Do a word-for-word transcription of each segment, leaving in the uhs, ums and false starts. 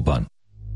Rádióban.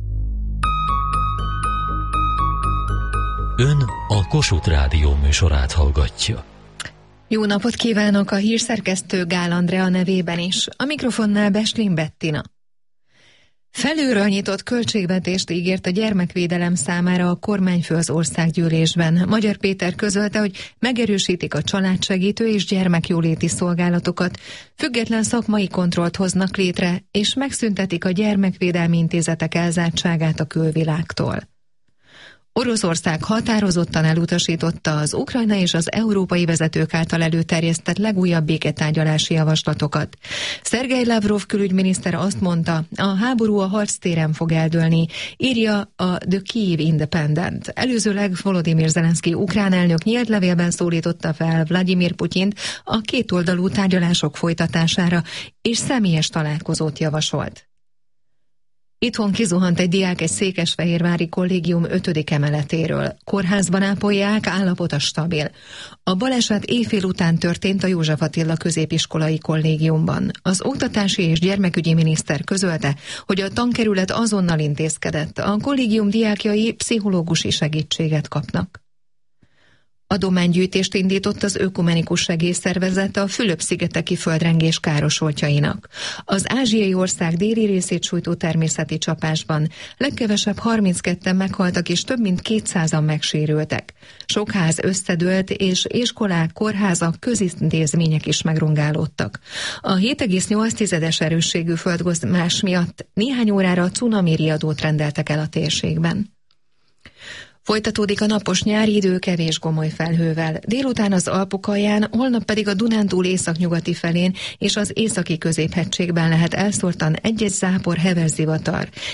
Ön a Kossuth Rádió műsorát hallgatja. Jó napot kívánok a hírszerkesztő Gál Andrea nevében is. A mikrofonnál Beslin Bettina. Felülről nyitott költségvetést ígért a gyermekvédelem számára a kormányfő az országgyűlésben. Magyar Péter közölte, hogy megerősítik a családsegítő és gyermekjóléti szolgálatokat, független szakmai kontrollt hoznak létre, és megszüntetik a gyermekvédelmi intézetek elzártságát a külvilágtól. Oroszország határozottan elutasította az Ukrajna és az európai vezetők által előterjesztett legújabb béketárgyalási javaslatokat. Szergej Lavrov külügyminiszter azt mondta, a háború a harctéren fog eldőlni, írja a The Kyiv Independent. Előzőleg Volodymyr Zelenszky ukrán elnök nyílt levélben szólította fel Vladimir Putyint a kétoldalú tárgyalások folytatására, és személyes találkozót javasolt. Itthon kizuhant egy diák egy székesfehérvári kollégium ötödik emeletéről. Kórházban ápolják, állapota stabil. A baleset éjfél után történt a József Attila középiskolai kollégiumban. Az oktatási és gyermekügyi miniszter közölte, hogy a tankerület azonnal intézkedett. A kollégium diákjai pszichológusi segítséget kapnak. Adománygyűjtést indított az Ökumenikus Segélyszervezet a Fülöp-szigeteki földrengés károsultjainak. Az ázsiai ország déli részét sújtó természeti csapásban legkevesebb harmincketten meghaltak és több mint kétszázan megsérültek. Sok ház összedőlt, és iskolák, kórházak, közintézmények is megrongálódtak. A hét egész nyolc erősségű földmozgás miatt néhány órára cunami riadót rendeltek el a térségben. Folytatódik a napos nyári idő kevés gomoly felhővel. Délután az Alpokalján, holnap pedig a Dunántúl északnyugati felén és az északi középhegységben lehet elszórtan egy-egy zápor, heves zivatar.